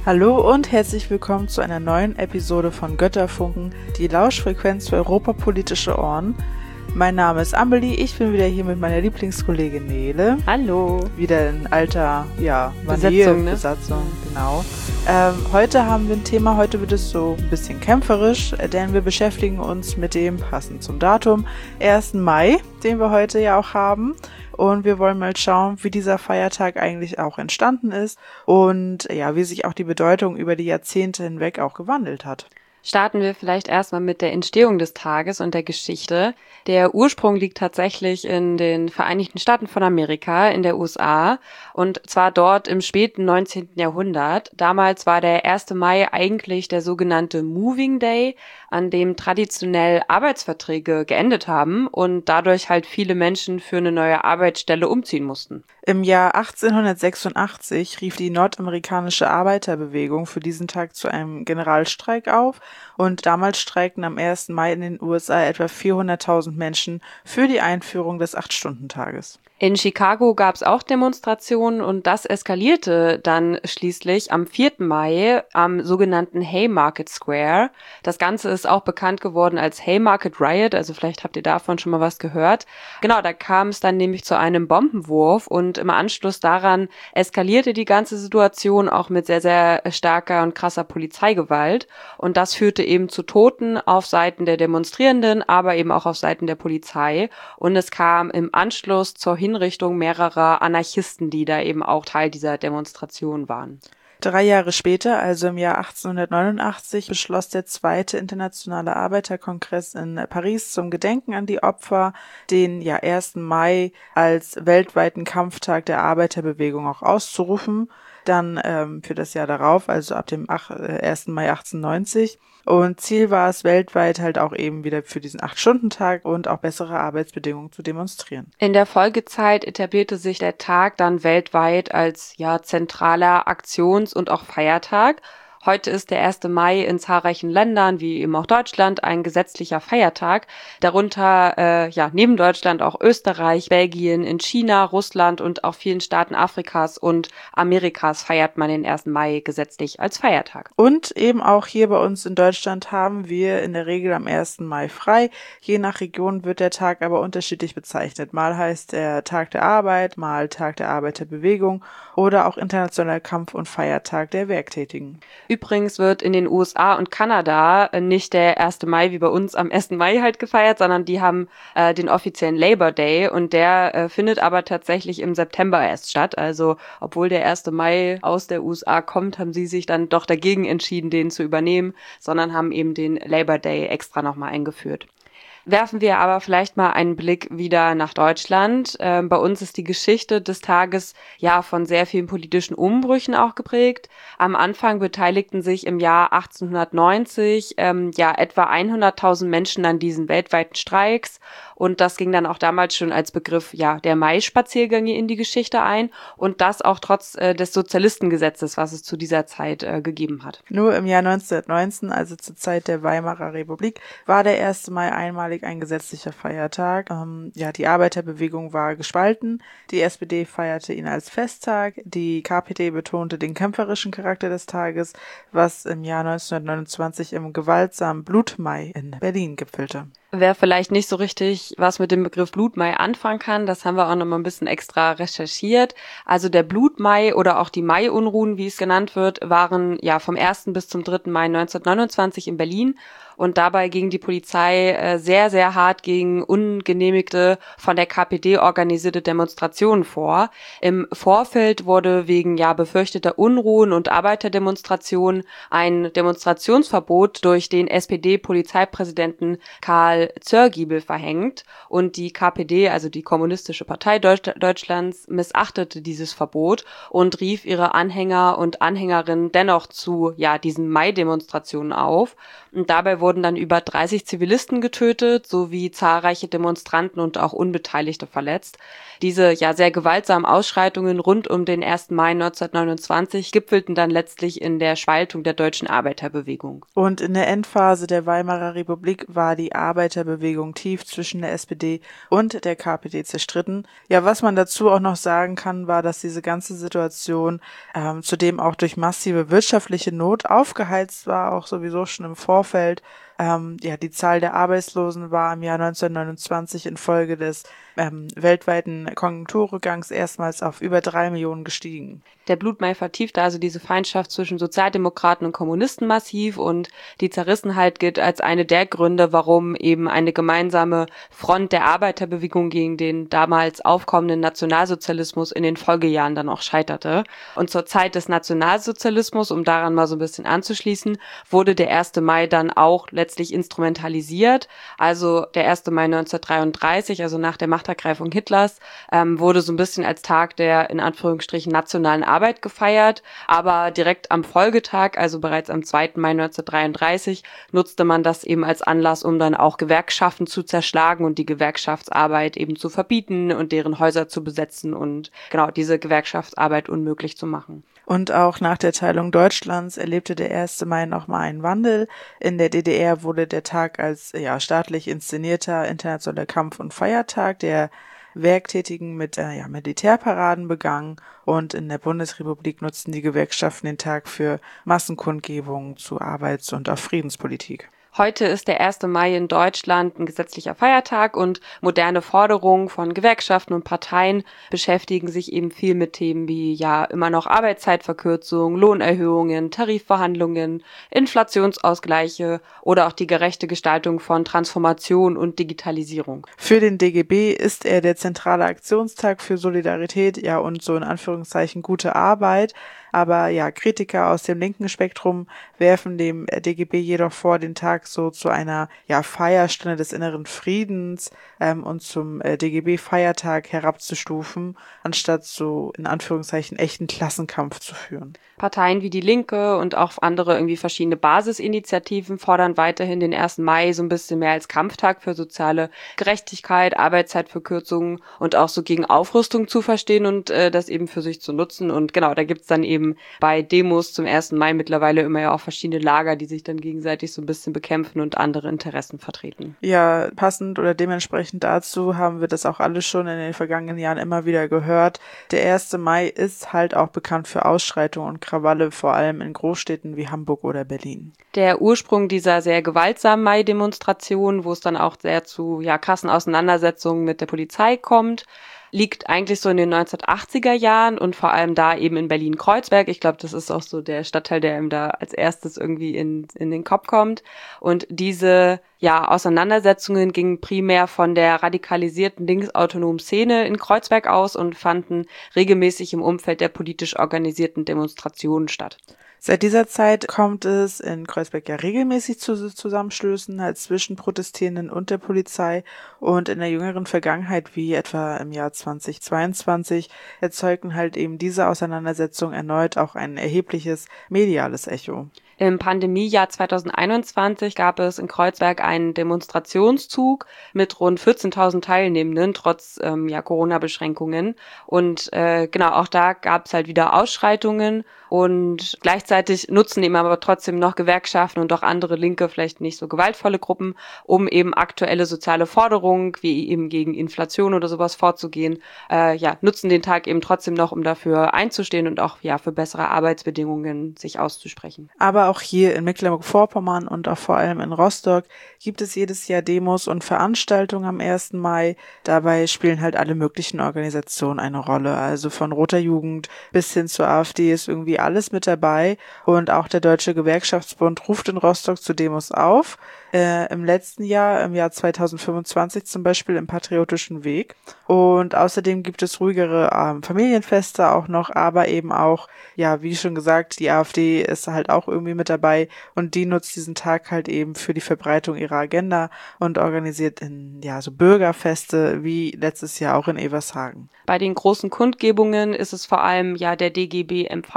Hallo und herzlich willkommen zu einer neuen Episode von Götterfunken, die Lauschfrequenz für europapolitische Ohren. Mein Name ist Amelie, ich bin wieder hier mit meiner Lieblingskollegin Nele. Hallo. Wieder in alter, Besatzung, genau. Heute haben wir ein Thema, heute wird es so ein bisschen kämpferisch, denn wir beschäftigen uns mit dem, passend zum Datum, 1. Mai, den wir heute ja auch haben. Und wir wollen mal schauen, wie dieser Feiertag eigentlich auch entstanden ist und ja, wie sich auch die Bedeutung über die Jahrzehnte hinweg auch gewandelt hat. Starten wir vielleicht erstmal mit der Entstehung des Tages und der Geschichte. Der Ursprung liegt tatsächlich in den Vereinigten Staaten von Amerika, in der USA, und zwar dort im späten 19. Jahrhundert. Damals war der 1. Mai eigentlich der sogenannte Moving Day, an dem traditionell Arbeitsverträge geendet haben und dadurch halt viele Menschen für eine neue Arbeitsstelle umziehen mussten. Im Jahr 1886 rief die nordamerikanische Arbeiterbewegung für diesen Tag zu einem Generalstreik auf und damals streikten am 1. Mai in den USA etwa 400.000 Menschen für die Einführung des 8-Stunden-Tages. In Chicago gab es auch Demonstrationen und das eskalierte dann schließlich am 4. Mai am sogenannten Haymarket Square. Das Ganze ist auch bekannt geworden als Haymarket Riot, also vielleicht habt ihr davon schon mal was gehört. Genau, da kam es dann nämlich zu einem Bombenwurf und im Anschluss daran eskalierte die ganze Situation auch mit sehr, sehr starker und krasser Polizeigewalt. Und das führte eben zu Toten auf Seiten der Demonstrierenden, aber eben auch auf Seiten der Polizei. Und es kam im Anschluss zur Hinrichtung mehrerer Anarchisten, die da eben auch Teil dieser Demonstration waren. 3 Jahre später, also im Jahr 1889, beschloss der Zweite Internationale Arbeiterkongress in Paris zum Gedenken an die Opfer, den 1. Mai als weltweiten Kampftag der Arbeiterbewegung auch auszurufen. Dann für das Jahr darauf, also ab dem 1. Mai 1890. Und Ziel war es, weltweit halt auch eben wieder für diesen 8-Stunden-Tag und auch bessere Arbeitsbedingungen zu demonstrieren. In der Folgezeit etablierte sich der Tag dann weltweit als zentraler Aktions- und auch Feiertag. Heute ist der 1. Mai in zahlreichen Ländern, wie eben auch Deutschland, ein gesetzlicher Feiertag. Darunter neben Deutschland auch Österreich, Belgien, in China, Russland und auch vielen Staaten Afrikas und Amerikas feiert man den 1. Mai gesetzlich als Feiertag. Und eben auch hier bei uns in Deutschland haben wir in der Regel am 1. Mai frei. Je nach Region wird der Tag aber unterschiedlich bezeichnet. Mal heißt er Tag der Arbeit, mal Tag der Arbeiterbewegung oder auch Internationaler Kampf- und Feiertag der Werktätigen. Übrigens wird in den USA und Kanada nicht der 1. Mai wie bei uns am 1. Mai halt gefeiert, sondern die haben den offiziellen Labor Day und der findet aber tatsächlich im September erst statt. Also obwohl der 1. Mai aus der USA kommt, haben sie sich dann doch dagegen entschieden, den zu übernehmen, sondern haben eben den Labor Day extra nochmal eingeführt. Werfen wir aber vielleicht mal einen Blick wieder nach Deutschland. Bei uns ist die Geschichte des Tages von sehr vielen politischen Umbrüchen auch geprägt. Am Anfang beteiligten sich im Jahr 1890 etwa 100.000 Menschen an diesen weltweiten Streiks. Und das ging dann auch damals schon als Begriff der Mai-Spaziergänge in die Geschichte ein. Und das auch trotz des Sozialistengesetzes, was es zu dieser Zeit gegeben hat. Nur im Jahr 1919, also zur Zeit der Weimarer Republik, war der 1. Mai einmalig ein gesetzlicher Feiertag. Die Arbeiterbewegung war gespalten. Die SPD feierte ihn als Festtag. Die KPD betonte den kämpferischen Charakter des Tages, was im Jahr 1929 im gewaltsamen Blutmai in Berlin gipfelte. Wer vielleicht nicht so richtig was mit dem Begriff Blutmai anfangen kann, das haben wir auch noch mal ein bisschen extra recherchiert. Also der Blutmai oder auch die Mai-Unruhen, wie es genannt wird, waren vom 1. bis zum 3. Mai 1929 in Berlin. Und dabei ging die Polizei sehr, sehr hart gegen ungenehmigte, von der KPD organisierte Demonstrationen vor. Im Vorfeld wurde wegen befürchteter Unruhen und Arbeiterdemonstrationen ein Demonstrationsverbot durch den SPD-Polizeipräsidenten Karl Zörgiebel verhängt. Und die KPD, also die Kommunistische Partei Deutschlands, missachtete dieses Verbot und rief ihre Anhänger und Anhängerinnen dennoch zu diesen Mai-Demonstrationen auf. Und dabei wurde wurden dann über 30 Zivilisten getötet, sowie zahlreiche Demonstranten und auch Unbeteiligte verletzt. Diese ja sehr gewaltsamen Ausschreitungen rund um den 1. Mai 1929 gipfelten dann letztlich in der Spaltung der deutschen Arbeiterbewegung. Und in der Endphase der Weimarer Republik war die Arbeiterbewegung tief zwischen der SPD und der KPD zerstritten. Ja, was man dazu auch noch sagen kann, war, dass diese ganze Situation zudem auch durch massive wirtschaftliche Not aufgeheizt war, auch sowieso schon im Vorfeld. Die Zahl der Arbeitslosen war im Jahr 1929 infolge des weltweiten Konjunkturrückgangs erstmals auf über 3 Millionen gestiegen. Der Blutmai vertiefte also diese Feindschaft zwischen Sozialdemokraten und Kommunisten massiv und die Zerrissenheit gilt als eine der Gründe, warum eben eine gemeinsame Front der Arbeiterbewegung gegen den damals aufkommenden Nationalsozialismus in den Folgejahren dann auch scheiterte. Und zur Zeit des Nationalsozialismus, um daran mal so ein bisschen anzuschließen, wurde der 1. Mai dann auch letztlich instrumentalisiert. Also der 1. Mai 1933, also nach der Machtergreifung Hitlers, wurde so ein bisschen als Tag der in Anführungsstrichen nationalen Arbeit gefeiert, aber direkt am Folgetag, also bereits am 2. Mai 1933, nutzte man das eben als Anlass, um dann auch Gewerkschaften zu zerschlagen und die Gewerkschaftsarbeit eben zu verbieten und deren Häuser zu besetzen und genau diese Gewerkschaftsarbeit unmöglich zu machen. Und auch nach der Teilung Deutschlands erlebte der 1. Mai nochmal einen Wandel. In der DDR wurde der Tag als staatlich inszenierter internationaler Kampf- und Feiertag der Werktätigen mit Militärparaden begangen und in der Bundesrepublik nutzten die Gewerkschaften den Tag für Massenkundgebungen zu Arbeits- und auch Friedenspolitik. Heute ist der 1. Mai in Deutschland ein gesetzlicher Feiertag und moderne Forderungen von Gewerkschaften und Parteien beschäftigen sich eben viel mit Themen wie immer noch Arbeitszeitverkürzung, Lohnerhöhungen, Tarifverhandlungen, Inflationsausgleiche oder auch die gerechte Gestaltung von Transformation und Digitalisierung. Für den DGB ist er der zentrale Aktionstag für Solidarität, und so in Anführungszeichen gute Arbeit. Aber Kritiker aus dem linken Spektrum werfen dem DGB jedoch vor, den Tag so zu einer Feierstunde des inneren Friedens und zum DGB-Feiertag herabzustufen, anstatt so in Anführungszeichen echten Klassenkampf zu führen. Parteien wie die Linke und auch andere irgendwie verschiedene Basisinitiativen fordern weiterhin den 1. Mai so ein bisschen mehr als Kampftag für soziale Gerechtigkeit, Arbeitszeitverkürzungen und auch so gegen Aufrüstung zu verstehen und das eben für sich zu nutzen. Und genau, da gibt's dann eben bei Demos zum 1. Mai mittlerweile immer auch verschiedene Lager, die sich dann gegenseitig so ein bisschen bekämpfen und andere Interessen vertreten. Ja, passend oder dementsprechend dazu haben wir das auch alles schon in den vergangenen Jahren immer wieder gehört. Der 1. Mai ist halt auch bekannt für Ausschreitungen und Krawalle, vor allem in Großstädten wie Hamburg oder Berlin. Der Ursprung dieser sehr gewaltsamen Mai-Demonstration, wo es dann auch sehr zu krassen Auseinandersetzungen mit der Polizei kommt, liegt eigentlich so in den 1980er Jahren und vor allem da eben in Berlin-Kreuzberg. Ich glaube, das ist auch so der Stadtteil, der ihm da als erstes irgendwie in den Kopf kommt. Und diese Auseinandersetzungen gingen primär von der radikalisierten linksautonomen Szene in Kreuzberg aus und fanden regelmäßig im Umfeld der politisch organisierten Demonstrationen statt. Seit dieser Zeit kommt es in Kreuzberg regelmäßig zu Zusammenstößen zwischen Protestierenden und der Polizei und in der jüngeren Vergangenheit, wie etwa im Jahr 2022, erzeugten halt eben diese Auseinandersetzungen erneut auch ein erhebliches mediales Echo. Im Pandemiejahr 2021 gab es in Kreuzberg einen Demonstrationszug mit rund 14.000 Teilnehmenden, trotz Corona-Beschränkungen. Und auch da gab es halt wieder Ausschreitungen und gleichzeitig nutzen eben aber trotzdem noch Gewerkschaften und auch andere linke, vielleicht nicht so gewaltvolle Gruppen, um eben aktuelle soziale Forderungen, wie eben gegen Inflation oder sowas vorzugehen, nutzen den Tag eben trotzdem noch, um dafür einzustehen und auch für bessere Arbeitsbedingungen sich auszusprechen. Aber auch hier in Mecklenburg-Vorpommern und auch vor allem in Rostock gibt es jedes Jahr Demos und Veranstaltungen am 1. Mai. Dabei spielen halt alle möglichen Organisationen eine Rolle. Also von Roter Jugend bis hin zur AfD ist irgendwie alles mit dabei. Und auch der Deutsche Gewerkschaftsbund ruft in Rostock zu Demos auf. Im letzten Jahr, im Jahr 2025 zum Beispiel im Patriotischen Weg. Und außerdem gibt es ruhigere Familienfeste auch noch, aber eben auch, wie schon gesagt, die AfD ist halt auch irgendwie mit dabei und die nutzt diesen Tag halt eben für die Verbreitung ihrer Agenda und organisiert so Bürgerfeste wie letztes Jahr auch in Evershagen. Bei den großen Kundgebungen ist es vor allem der DGB-MV,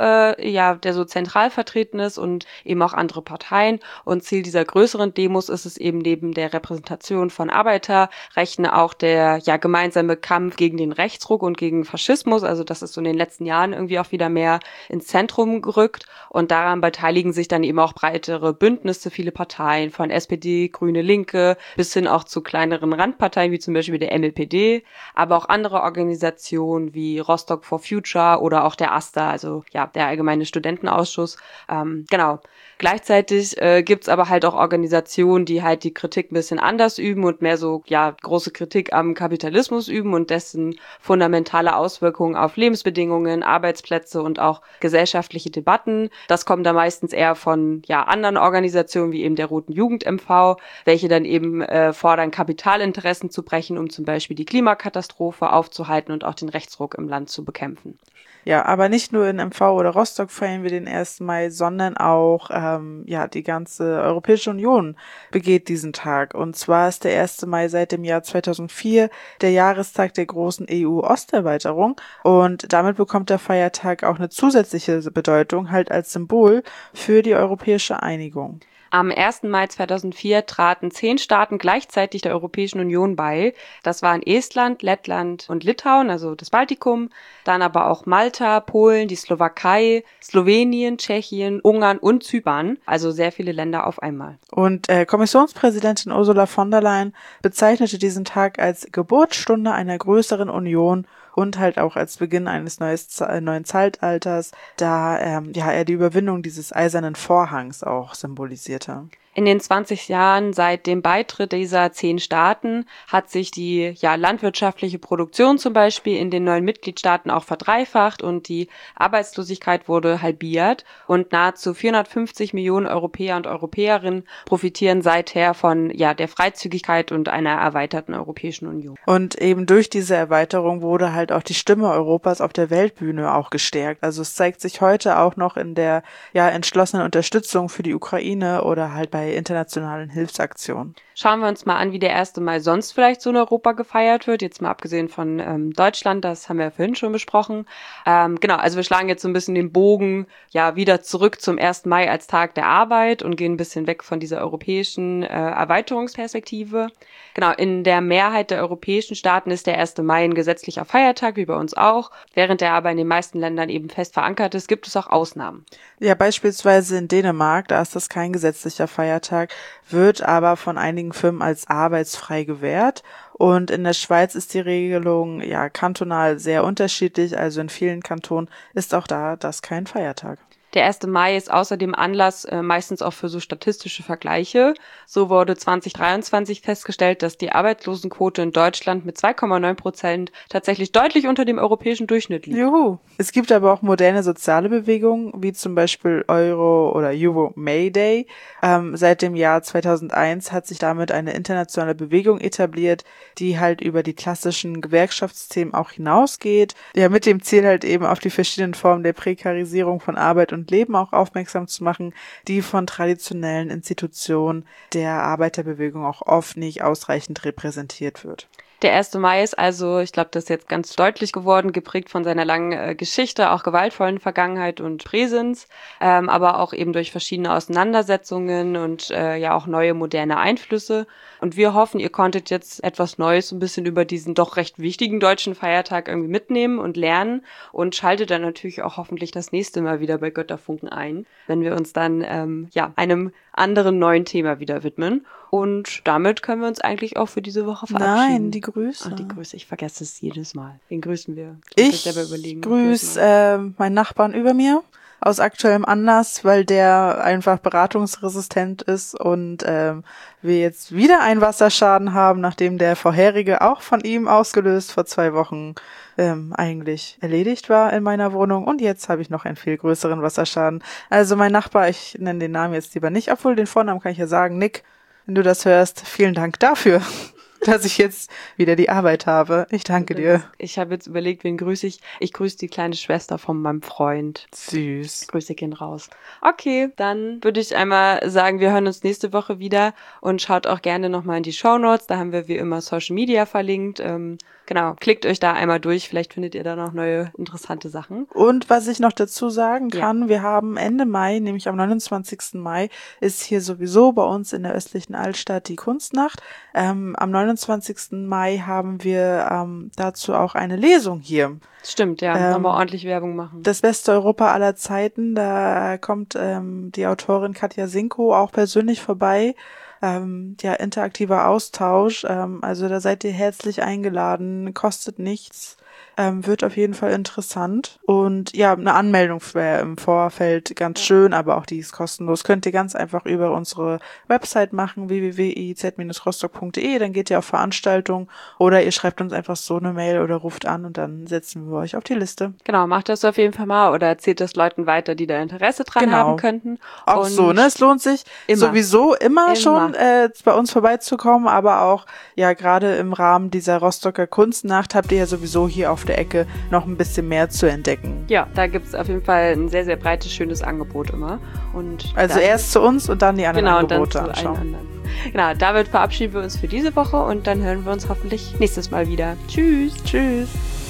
der so zentral vertreten ist und eben auch andere Parteien. Und Ziel dieser größeren Demos ist es eben neben der Repräsentation von Arbeiterrechten auch der gemeinsame Kampf gegen den Rechtsruck und gegen Faschismus. Also das ist so in den letzten Jahren irgendwie auch wieder mehr ins Zentrum gerückt. Und daran beteiligen sich dann eben auch breitere Bündnisse, viele Parteien von SPD, Grüne, Linke bis hin auch zu kleineren Randparteien wie zum Beispiel der MLPD, aber auch andere Organisationen wie Rostock for Future oder auch der AStA, also der Allgemeine Studentenausschuss. Gleichzeitig gibt's aber halt auch Organisationen, die halt die Kritik ein bisschen anders üben und mehr so große Kritik am Kapitalismus üben und dessen fundamentale Auswirkungen auf Lebensbedingungen, Arbeitsplätze und auch gesellschaftliche Debatten. Das kommt da meistens eher von anderen Organisationen wie eben der Roten Jugend MV, welche dann eben fordern, Kapitalinteressen zu brechen, um zum Beispiel die Klimakatastrophe aufzuhalten und auch den Rechtsruck im Land zu bekämpfen. Ja, aber nicht nur in MV oder Rostock feiern wir den 1. Mai, sondern auch die ganze Europäische Union begeht diesen Tag. Und zwar ist der 1. Mai seit dem Jahr 2004 der Jahrestag der großen EU-Osterweiterung. Und damit bekommt der Feiertag auch eine zusätzliche Bedeutung, halt als Symbol für die europäische Einigung. Am 1. Mai 2004 traten 10 Staaten gleichzeitig der Europäischen Union bei. Das waren Estland, Lettland und Litauen, also das Baltikum, dann aber auch Malta, Polen, die Slowakei, Slowenien, Tschechien, Ungarn und Zypern, also sehr viele Länder auf einmal. Und Kommissionspräsidentin Ursula von der Leyen bezeichnete diesen Tag als Geburtsstunde einer größeren Union und halt auch als Beginn eines neuen Zeitalters, da er die Überwindung dieses eisernen Vorhangs auch symbolisierte. In den 20 Jahren seit dem Beitritt dieser 10 Staaten hat sich die landwirtschaftliche Produktion zum Beispiel in den neuen Mitgliedstaaten auch verdreifacht und die Arbeitslosigkeit wurde halbiert und nahezu 450 Millionen Europäer und Europäerinnen profitieren seither von der Freizügigkeit und einer erweiterten Europäischen Union. Und eben durch diese Erweiterung wurde halt auch die Stimme Europas auf der Weltbühne auch gestärkt. Also es zeigt sich heute auch noch in der entschlossenen Unterstützung für die Ukraine oder halt bei internationalen Hilfsaktionen. Schauen wir uns mal an, wie der 1. Mai sonst vielleicht so in Europa gefeiert wird. Jetzt mal abgesehen von Deutschland, das haben wir ja vorhin schon besprochen. Also wir schlagen jetzt so ein bisschen den Bogen wieder zurück zum 1. Mai als Tag der Arbeit und gehen ein bisschen weg von dieser europäischen Erweiterungsperspektive. Genau, in der Mehrheit der europäischen Staaten ist der 1. Mai ein gesetzlicher Feiertag, wie bei uns auch. Während er aber in den meisten Ländern eben fest verankert ist, gibt es auch Ausnahmen. Ja, beispielsweise in Dänemark, da ist das kein gesetzlicher Feiertag, wird aber von einigen Firmen als arbeitsfrei gewährt. Und in der Schweiz ist die Regelung kantonal sehr unterschiedlich. Also in vielen Kantonen ist auch das kein Feiertag. Der 1. Mai ist außerdem Anlass meistens auch für so statistische Vergleiche. So wurde 2023 festgestellt, dass die Arbeitslosenquote in Deutschland mit 2,9% tatsächlich deutlich unter dem europäischen Durchschnitt liegt. Juhu. Es gibt aber auch moderne soziale Bewegungen, wie zum Beispiel Euro oder Euro May Day. Seit dem Jahr 2001 hat sich damit eine internationale Bewegung etabliert, die halt über die klassischen Gewerkschaftsthemen auch hinausgeht. Ja, mit dem Ziel halt eben auf die verschiedenen Formen der Prekarisierung von Arbeit und Leben auch aufmerksam zu machen, die von traditionellen Institutionen der Arbeiterbewegung auch oft nicht ausreichend repräsentiert wird. Der 1. Mai ist also, ich glaube, das ist jetzt ganz deutlich geworden, geprägt von seiner langen Geschichte, auch gewaltvollen Vergangenheit und Präsenz, aber auch eben durch verschiedene Auseinandersetzungen und auch neue moderne Einflüsse. Und wir hoffen, ihr konntet jetzt etwas Neues ein bisschen über diesen doch recht wichtigen deutschen Feiertag irgendwie mitnehmen und lernen und schaltet dann natürlich auch hoffentlich das nächste Mal wieder bei Götterfunken ein, wenn wir uns dann einem anderen neuen Thema wieder widmen. Und damit können wir uns eigentlich auch für diese Woche verabschieden. Nein, die Grüße. Die Grüße, ich vergesse es jedes Mal. Wen grüßen wir? Ich grüße meinen Nachbarn über mir aus aktuellem Anlass, weil der einfach beratungsresistent ist und wir jetzt wieder einen Wasserschaden haben, nachdem der vorherige auch von ihm ausgelöst vor 2 Wochen eigentlich erledigt war in meiner Wohnung und jetzt habe ich noch einen viel größeren Wasserschaden. Also mein Nachbar, ich nenne den Namen jetzt lieber nicht, obwohl den Vornamen kann ich ja sagen, Nick, wenn du das hörst, vielen Dank dafür. dass ich jetzt wieder die Arbeit habe. Ich danke dir. Ich habe jetzt überlegt, wen grüße ich. Ich grüße die kleine Schwester von meinem Freund. Süß. Grüße gehen raus. Okay, dann würde ich einmal sagen, wir hören uns nächste Woche wieder und schaut auch gerne nochmal in die Shownotes. Da haben wir wie immer Social Media verlinkt. Genau, klickt euch da einmal durch. Vielleicht findet ihr da noch neue interessante Sachen. Und was ich noch dazu sagen kann, wir haben Ende Mai, nämlich am 29. Mai, ist hier sowieso bei uns in der östlichen Altstadt die Kunstnacht. Am 29. Mai haben wir dazu auch eine Lesung hier. Stimmt, ja, wollen wir ordentlich Werbung machen. Das beste Europa aller Zeiten, da kommt die Autorin Katja Sinko auch persönlich vorbei. Interaktiver Austausch, also da seid ihr herzlich eingeladen, kostet nichts. Wird auf jeden Fall interessant. Und ja, eine Anmeldung wäre im Vorfeld ganz schön, aber auch die ist kostenlos. Könnt ihr ganz einfach über unsere Website machen, www.iz-rostock.de, dann geht ihr auf Veranstaltungen oder ihr schreibt uns einfach so eine Mail oder ruft an und dann setzen wir euch auf die Liste. Genau, macht das auf jeden Fall mal oder erzählt das Leuten weiter, die da Interesse dran haben könnten. Auch und so, ne? Es lohnt sich sowieso immer schon bei uns vorbeizukommen, aber auch ja gerade im Rahmen dieser Rostocker Kunstnacht habt ihr ja sowieso hier auf der Ecke noch ein bisschen mehr zu entdecken. Ja, da gibt es auf jeden Fall ein sehr, sehr breites, schönes Angebot immer. Und also erst zu uns und dann die anderen Angebote und dann zu allen anderen. Genau, damit verabschieden wir uns für diese Woche und dann hören wir uns hoffentlich nächstes Mal wieder. Tschüss. Tschüss.